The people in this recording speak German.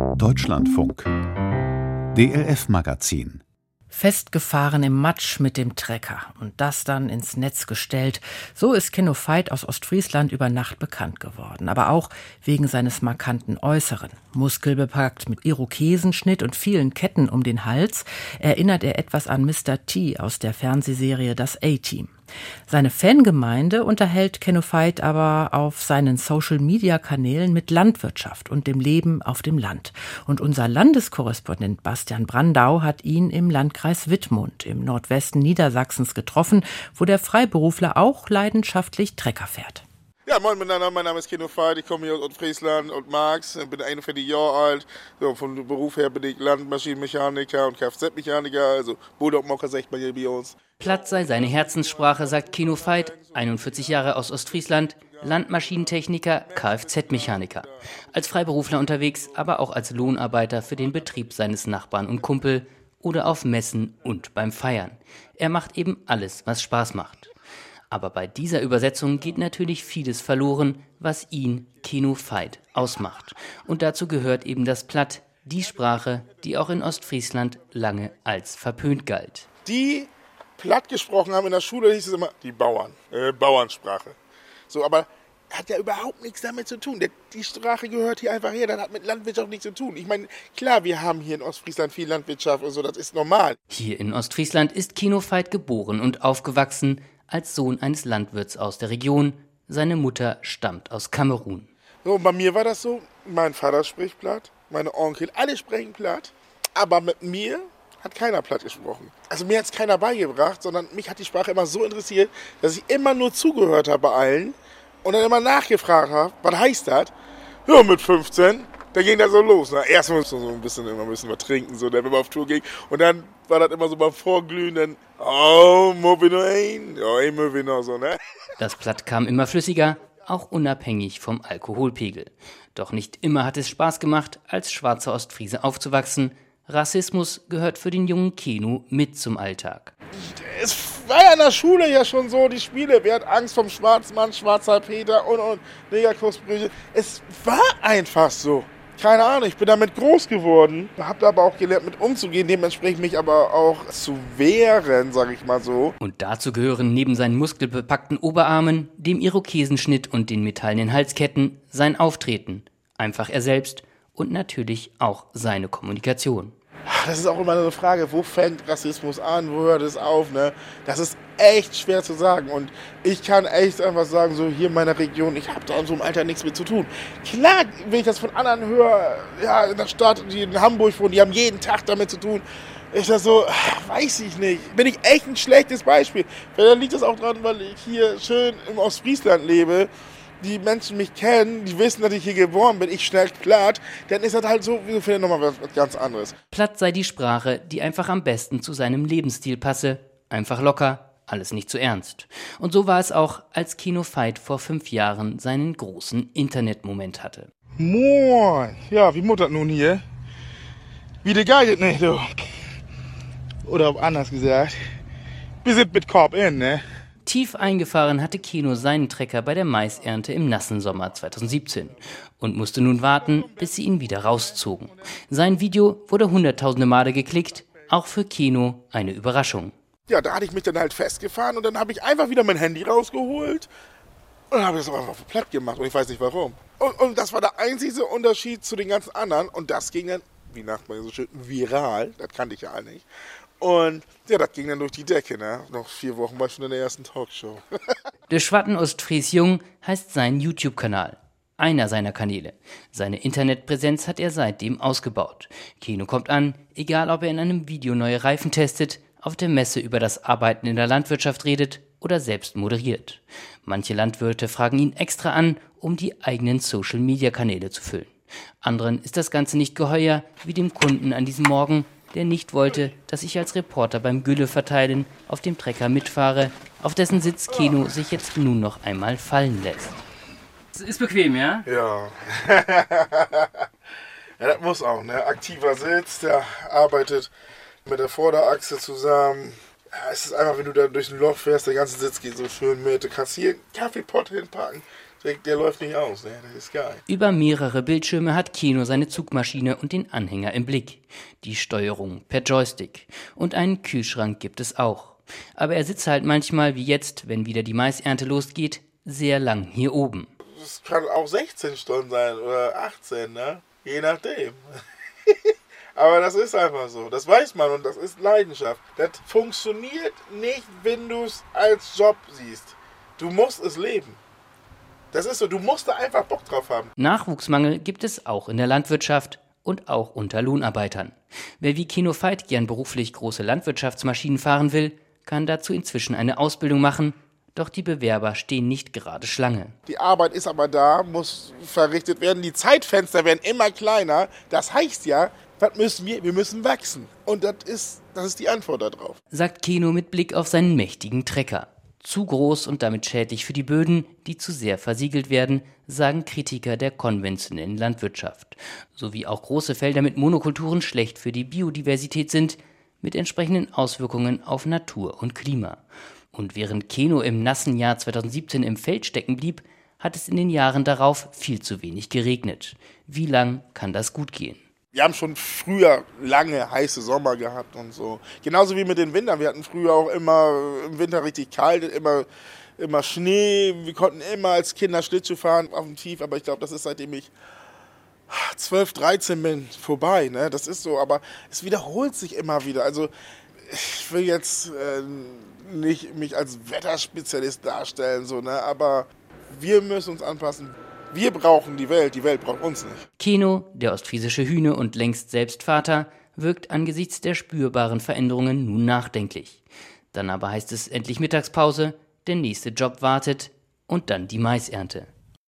Deutschlandfunk DLF-Magazin. Festgefahren im Matsch mit dem Trecker und das dann ins Netz gestellt. So ist Kenno Veit aus Ostfriesland über Nacht bekannt geworden. Aber auch wegen seines markanten Äußeren. Muskelbepackt mit Irokesenschnitt und vielen Ketten um den Hals erinnert er etwas an Mr. T aus der Fernsehserie Das A-Team. Seine Fangemeinde unterhält Kenno Veit aber auf seinen Social-Media-Kanälen mit Landwirtschaft und dem Leben auf dem Land. Und unser Landeskorrespondent Bastian Brandau hat ihn im Landkreis Wittmund im Nordwesten Niedersachsens getroffen, wo der Freiberufler auch leidenschaftlich Trecker fährt. Ja, moin miteinander, mein Name ist Kenno Veit, ich komme hier aus Ostfriesland und Marx, bin 41 Jahre alt. So, von Beruf her bin ich Landmaschinenmechaniker und Kfz-Mechaniker, also Bulldog-Mocker sagt man hier bei uns. Platt sei seine Herzenssprache, sagt Kenno Veit, 41 Jahre aus Ostfriesland, Landmaschinentechniker, Kfz-Mechaniker. Als Freiberufler unterwegs, aber auch als Lohnarbeiter für den Betrieb seines Nachbarn und Kumpel oder auf Messen und beim Feiern. Er macht eben alles, was Spaß macht. Aber bei dieser Übersetzung geht natürlich vieles verloren, was ihn, Kenno Veit, ausmacht. Und dazu gehört eben das Platt, die Sprache, die auch in Ostfriesland lange als verpönt galt. Die Platt gesprochen haben in der Schule, hieß es immer, die Bauern, Bauernsprache. So, aber hat ja überhaupt nichts damit zu tun. Die Sprache gehört hier einfach her, das hat mit Landwirtschaft nichts zu tun. Ich meine, klar, wir haben hier in Ostfriesland viel Landwirtschaft und so, das ist normal. Hier in Ostfriesland ist Kenno Veit geboren und aufgewachsen als Sohn eines Landwirts aus der Region. Seine Mutter stammt aus Kamerun. So, bei mir war das so, mein Vater spricht Platt, meine Onkel, alle sprechen Platt, aber mit mir hat keiner Platt gesprochen. Also mir hat es keiner beigebracht, sondern mich hat die Sprache immer so interessiert, dass ich immer nur zugehört habe bei allen und dann immer nachgefragt habe, was heißt das? Ja, mit 15, da ging das so los. Ne? Erst musste man immer ein bisschen was trinken, so, wenn man auf Tour ging. Und dann war das immer so beim Vorglühen, dann, oh, mögen wir noch ein? Ja, mögen wir noch so, ne? Das Platt kam immer flüssiger, auch unabhängig vom Alkoholpegel. Doch nicht immer hat es Spaß gemacht, als schwarzer Ostfriese aufzuwachsen. Rassismus gehört für den jungen Kenno mit zum Alltag. Es war ja in der Schule ja schon so, die Spiele, wer hat Angst vom Schwarzmann, Schwarzer Peter und Negerkussbrüche. Es war einfach so. Keine Ahnung, ich bin damit groß geworden, habe aber auch gelernt, mit umzugehen, dementsprechend mich aber auch zu wehren, sag ich mal so. Und dazu gehören neben seinen muskelbepackten Oberarmen, dem Irokesenschnitt und den metallenen Halsketten sein Auftreten, einfach er selbst und natürlich auch seine Kommunikation. Das ist auch immer eine Frage, wo fängt Rassismus an, wo hört es auf, ne? Das ist echt schwer zu sagen und ich kann echt einfach sagen, so hier in meiner Region, ich habe da in so einem Alter nichts mit zu tun. Klar, wenn ich das von anderen höre, ja, in der Stadt, die in Hamburg wohnen, die haben jeden Tag damit zu tun. Ist das so, weiß ich nicht. Bin ich echt ein schlechtes Beispiel. Vielleicht liegt das auch daran, weil ich hier schön im Ostfriesland lebe. Die Menschen mich kennen, die wissen, dass ich hier geboren bin, ich schnell Platt, dann ist das halt so, wie finde nochmal was ganz anderes. Platt sei die Sprache, die einfach am besten zu seinem Lebensstil passe. Einfach locker, alles nicht zu ernst. Und so war es auch, als Kenno Veit vor 5 Jahren seinen großen Internetmoment hatte. Moin, ja, wie muttert nun hier? Wie der geiget nicht, du. Oder anders gesagt, wir sind mit Korb in, ne? Tief eingefahren hatte Kenno seinen Trecker bei der Maisernte im nassen Sommer 2017 und musste nun warten, bis sie ihn wieder rauszogen. Sein Video wurde hunderttausende Male geklickt, auch für Kenno eine Überraschung. Ja, da hatte ich mich dann halt festgefahren und dann habe ich einfach wieder mein Handy rausgeholt und dann habe ich das auch einfach platt gemacht und ich weiß nicht warum. Und das war der einzige Unterschied zu den ganzen anderen und das ging dann, wie sagt man so schön, viral, das kannte ich ja all nicht. Und ja, das ging dann durch die Decke, ne? Noch 4 Wochen war ich schon in der ersten Talkshow. Der Schwatten Ostfries Jung heißt sein YouTube-Kanal. Einer seiner Kanäle. Seine Internetpräsenz hat er seitdem ausgebaut. Kenno kommt an, egal ob er in einem Video neue Reifen testet, auf der Messe über das Arbeiten in der Landwirtschaft redet oder selbst moderiert. Manche Landwirte fragen ihn extra an, um die eigenen Social-Media-Kanäle zu füllen. Anderen ist das Ganze nicht geheuer, wie dem Kunden an diesem Morgen, der nicht wollte, dass ich als Reporter beim Gülle-Verteilen auf dem Trecker mitfahre, auf dessen Sitz Kenno sich jetzt nun noch einmal fallen lässt. Ist bequem, ja? Ja. Ja, das muss auch, ne? Aktiver Sitz, der arbeitet mit der Vorderachse zusammen. Ja, es ist einfach, wenn du da durch ein Loch fährst, der ganze Sitz geht so schön mit. Du kannst hier einen Kaffeepott hinpacken. der läuft nicht aus, ne? Das ist geil. Über mehrere Bildschirme hat Keno seine Zugmaschine und den Anhänger im Blick. Die Steuerung per Joystick. Und einen Kühlschrank gibt es auch. Aber er sitzt halt manchmal, wie jetzt, wenn wieder die Maisernte losgeht, sehr lang hier oben. Das kann auch 16 Stunden sein oder 18, ne? Je nachdem. Aber das ist einfach so. Das weiß man und das ist Leidenschaft. Das funktioniert nicht, wenn du es als Job siehst. Du musst es leben. Das ist so, du musst da einfach Bock drauf haben. Nachwuchsmangel gibt es auch in der Landwirtschaft und auch unter Lohnarbeitern. Wer wie Keno Veit gern beruflich große Landwirtschaftsmaschinen fahren will, kann dazu inzwischen eine Ausbildung machen. Doch die Bewerber stehen nicht gerade Schlange. Die Arbeit ist aber da, muss verrichtet werden. Die Zeitfenster werden immer kleiner. Das heißt ja, was müssen wir? Wir müssen wachsen. Und das ist die Antwort darauf. Sagt Keno mit Blick auf seinen mächtigen Trecker. Zu groß und damit schädlich für die Böden, die zu sehr versiegelt werden, sagen Kritiker der konventionellen Landwirtschaft. Sowie auch große Felder mit Monokulturen schlecht für die Biodiversität sind, mit entsprechenden Auswirkungen auf Natur und Klima. Und während Keno im nassen Jahr 2017 im Feld stecken blieb, hat es in den Jahren darauf viel zu wenig geregnet. Wie lang kann das gut gehen? Wir haben schon früher lange heiße Sommer gehabt und so. Genauso wie mit den Wintern. Wir hatten früher auch immer im Winter richtig kalt, immer Schnee. Wir konnten immer als Kinder Schlittschuh fahren auf dem Tief. Aber ich glaube, das ist seitdem ich 12, 13 bin vorbei. Ne? Das ist so, aber es wiederholt sich immer wieder. Also ich will jetzt nicht mich als Wetterspezialist darstellen, so, ne? Aber wir müssen uns anpassen. Wir brauchen die Welt braucht uns nicht. Keno, der ostfriesische Hühne und längst selbst Vater, wirkt angesichts der spürbaren Veränderungen nun nachdenklich. Dann aber heißt es endlich Mittagspause, der nächste Job wartet und dann die Maisernte.